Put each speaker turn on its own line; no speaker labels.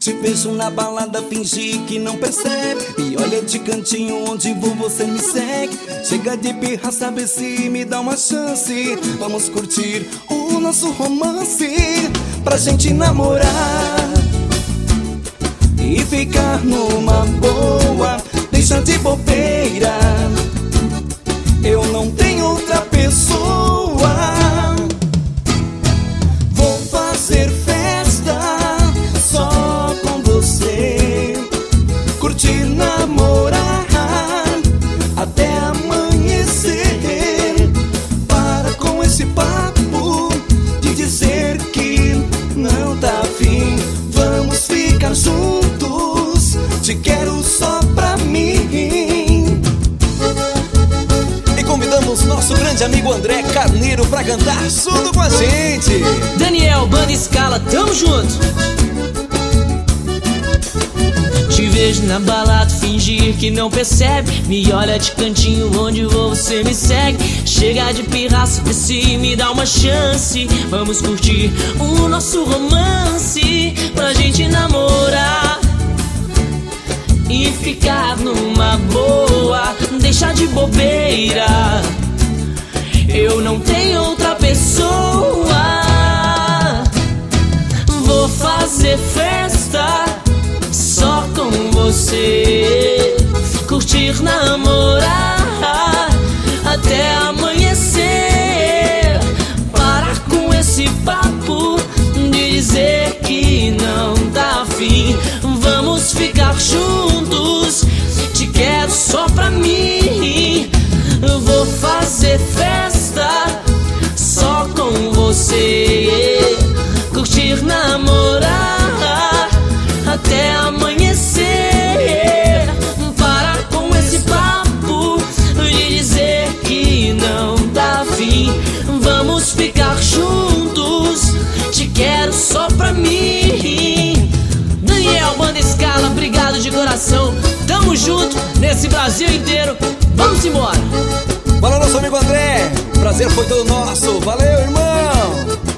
Te vejo na balada, fingir que não percebe. Me olha de cantinho, onde vou você me segue. Chega de pirraça, vê se me dá uma chance. Vamos curtir o nosso romance, pra gente namorar e ficar numa boa. Deixa de bobeira, eu não tenho outra pessoa. Vou fazer festa só com você, curtir, namorar até amanhecer. Para com esse papo de dizer que não tá afim. Vamos ficar juntos, te quero só pra mim. E convidamos nosso grande amigo André Carneiro pra cantar junto com a gente.
Daniel, Banda Scala, tamo junto. Te vejo na balada, fingir que não percebe. Me olha de cantinho, onde vou você me segue. Chega de pirraça, vê se me dá uma chance. Vamos curtir o nosso romance, pra gente namorar e ficar numa boa. Deixa de bobeira, eu não tenho outra pessoa. Vou fazer festa só com você, curtir, namorar até amanhecer. Parar com esse papo de dizer que não tá afim. Vamos ficar juntos, te quero só pra mim. Vou fazer festa só com você, curtir, namorar até amanhecer. Parar com esse papo de dizer que não tá afim. Vamos ficar juntos, te quero só pra mim. Daniel, Banda Scala, obrigado de coração. Tamo junto nesse Brasil inteiro. Vamos embora.
Valeu, nosso amigo André, prazer foi todo nosso. Valeu, irmão.